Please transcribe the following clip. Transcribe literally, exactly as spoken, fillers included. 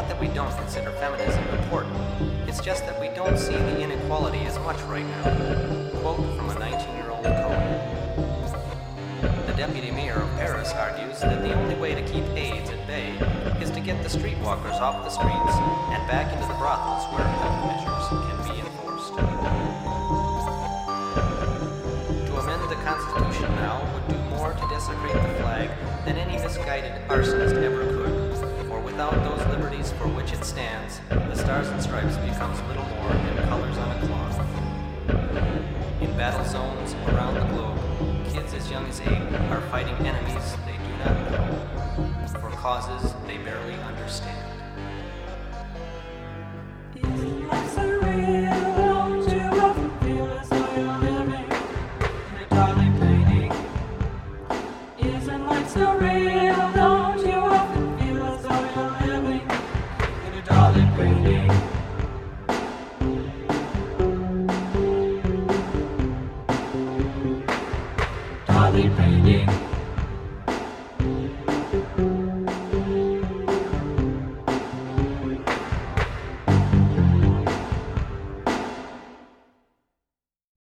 not that we don't consider feminism important, it's just that we don't see the inequality as much right now. Quote from a nineteen-year-old code. The deputy mayor of Paris argues that the only way to keep AIDS at bay is to get the streetwalkers off the streets and back into the brothels where health measures can be enforced. To amend the Constitution now would do more to desecrate the flag than any misguided arsonist ever could, for without those liberties for which it stands, the Stars and Stripes becomes little more than colors on a cloth. In battle zones around the globe, kids as young as eight are fighting enemies they do not know, for causes they barely understand. Isn't life so real? Don't you often feel as though you're living in a Dali painting? Isn't life so real? Don't you often feel as though you're living in a Dali painting? Dali painting.